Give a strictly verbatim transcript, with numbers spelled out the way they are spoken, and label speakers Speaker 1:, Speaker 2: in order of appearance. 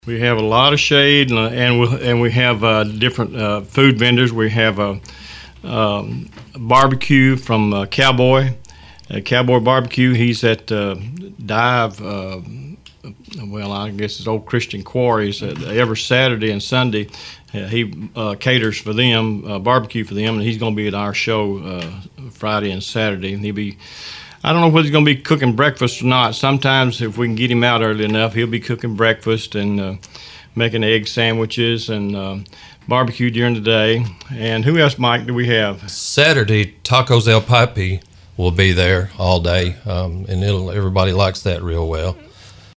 Speaker 1: We have a lot of shade, and uh, and we and we have uh, different uh, food vendors. We have a um, barbecue from uh, Cowboy, uh, Cowboy Barbecue. He's at uh, Dive. Uh, well, I guess it's Old Christian Quarries. Uh, every Saturday and Sunday, uh, he uh, caters for them, uh, barbecue for them, and he's going to be at our show uh, Friday and Saturday. And he'll be. I don't know whether he's going to be cooking breakfast or not. Sometimes, if we can get him out early enough, he'll be cooking breakfast and uh, making egg sandwiches and uh, barbecue during the day. And who else, Mike, do we have?
Speaker 2: Saturday, Tacos El Papi will be there all day, um, and it'll everybody likes that real well.